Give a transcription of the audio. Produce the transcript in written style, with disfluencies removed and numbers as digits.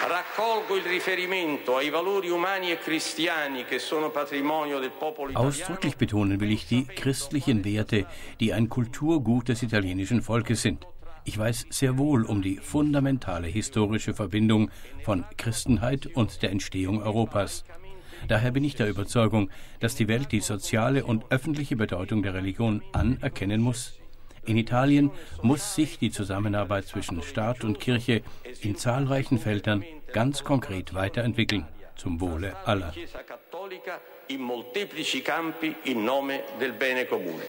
Raccolgo il riferimento ai valori umani e cristiani che sono patrimonio del popolo italiano. Ausdrücklich betonen will ich die christlichen Werte, die ein Kulturgut des italienischen Volkes sind. Ich weiß sehr wohl um die fundamentale historische Verbindung von Christenheit und der Entstehung Europas. Daher bin ich der Überzeugung, dass die Welt die soziale und öffentliche Bedeutung der Religion anerkennen muss. In Italien muss sich die Zusammenarbeit zwischen Staat und Kirche in zahlreichen Feldern ganz konkret weiterentwickeln, zum Wohle aller.